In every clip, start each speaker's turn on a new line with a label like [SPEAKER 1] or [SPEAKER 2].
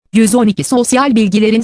[SPEAKER 1] 112 Sosyal bilgilerin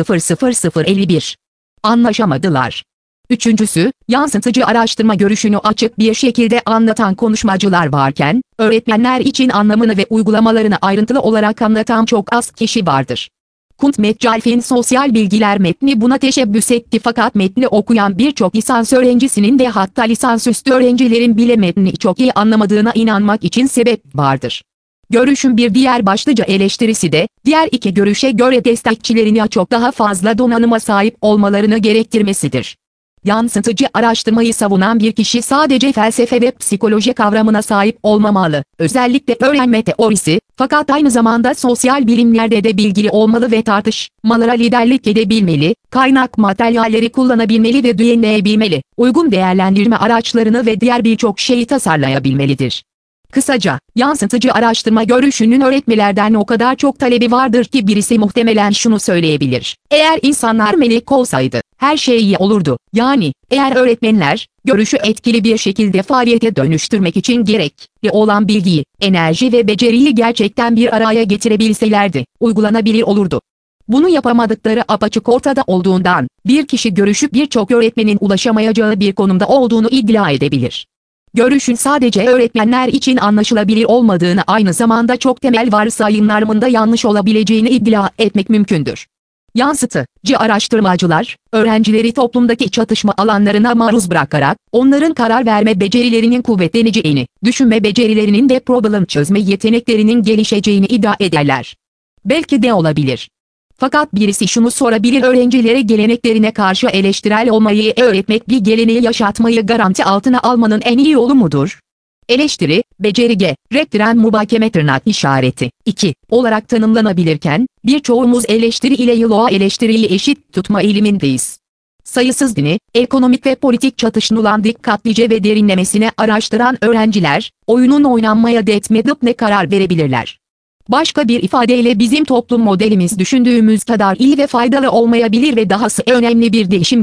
[SPEAKER 1] 00051. Anlaşamadılar. Üçüncüsü, yansıtıcı araştırma görüşünü açık bir şekilde anlatan konuşmacılar varken, öğretmenler için anlamını ve uygulamalarını ayrıntılı olarak anlatan çok az kişi vardır. Kunt Metcalfe'in sosyal bilgiler metni buna teşebbüs etti fakat metni okuyan birçok lisans öğrencisinin ve hatta lisansüstü öğrencilerin bile metni çok iyi anlamadığına inanmak için sebep vardır. Görüşün bir diğer başlıca eleştirisi de, diğer iki görüşe göre destekçilerin çok daha fazla donanıma sahip olmalarını gerektirmesidir. Yansıtıcı araştırmayı savunan bir kişi sadece felsefe ve psikoloji kavramına sahip olmamalı, özellikle öğrenme teorisi, fakat aynı zamanda sosyal bilimlerde de bilgili olmalı ve tartışmalara liderlik edebilmeli, kaynak materyalleri kullanabilmeli ve düzenleyebilmeli, uygun değerlendirme araçlarını ve diğer birçok şeyi tasarlayabilmelidir. Kısaca, yansıtıcı araştırma görüşünün öğretmenlerden o kadar çok talebi vardır ki birisi muhtemelen şunu söyleyebilir: eğer insanlar melek olsaydı, her şey iyi olurdu. Yani, eğer öğretmenler, görüşü etkili bir şekilde faaliyete dönüştürmek için gerekli olan bilgiyi, enerji ve beceriyi gerçekten bir araya getirebilselerdi, uygulanabilir olurdu. Bunu yapamadıkları apaçık ortada olduğundan, bir kişi görüşü birçok öğretmenin ulaşamayacağı bir konumda olduğunu iddia edebilir. Görüşün sadece öğretmenler için anlaşılabilir olmadığını, aynı zamanda çok temel varsayımlarında yanlış olabileceğini iddia etmek mümkündür. Yansıtıcı araştırmacılar, öğrencileri toplumdaki çatışma alanlarına maruz bırakarak, onların karar verme becerilerinin kuvvetleneceğini, düşünme becerilerinin ve problem çözme yeteneklerinin gelişeceğini iddia ederler. Belki de olabilir. Fakat birisi şunu sorabilir: öğrencilere geleneklerine karşı eleştirel olmayı öğretmek bir geleneği yaşatmayı garanti altına almanın en iyi yolu mudur? Eleştiri, beceri gerektiren muhakeme tırnak işareti 2 olarak tanımlanabilirken, birçoğumuz eleştiri ile yıllığa eleştiriyi eşit tutma eğilimindeyiz. Sayısız dini, ekonomik ve politik çatışmaların dikkatlice ve derinlemesine araştıran öğrenciler, oyunun oynanmaya değmeyip ne karar verebilirler. Başka bir ifadeyle bizim toplum modelimiz düşündüğümüz kadar iyi ve faydalı olmayabilir ve dahası önemli bir değişim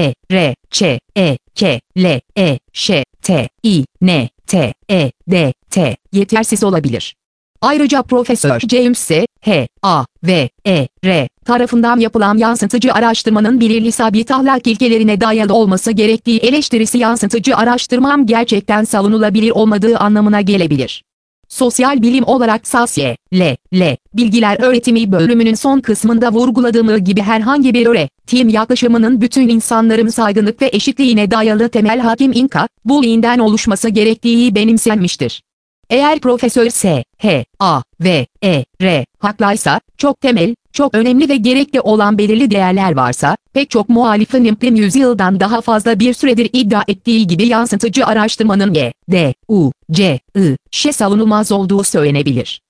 [SPEAKER 1] yetersiz olabilir. Ayrıca Profesör James S. tarafından yapılan yansıtıcı araştırmanın belirli sabit ahlak ilkelerine dayalı olması gerektiği eleştirisi yansıtıcı araştırmanın gerçekten savunulabilir olmadığı anlamına gelebilir. Sosyal bilim olarak bilgiler öğretimi bölümünün son kısmında vurguladığım gibi herhangi bir öğretim yaklaşımının bütün insanların saygınlık ve eşitliğine dayalı temel hakim bulliğinden oluşması gerektiği benimsenmiştir. Eğer Profesör haklaysa, çok temel, çok önemli ve gerekli olan belirli değerler varsa, pek çok muhalifin yüzyıldan daha fazla bir süredir iddia ettiği gibi yansıtıcı araştırmanın savunulmaz olduğu söylenebilir.